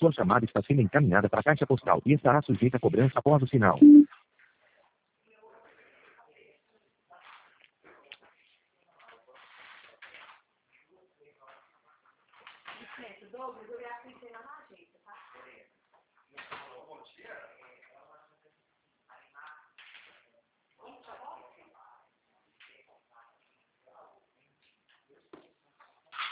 Sua chamada está sendo encaminhada para a caixa postal e estará sujeita a cobrança após o sinal. Douglas, eu ia na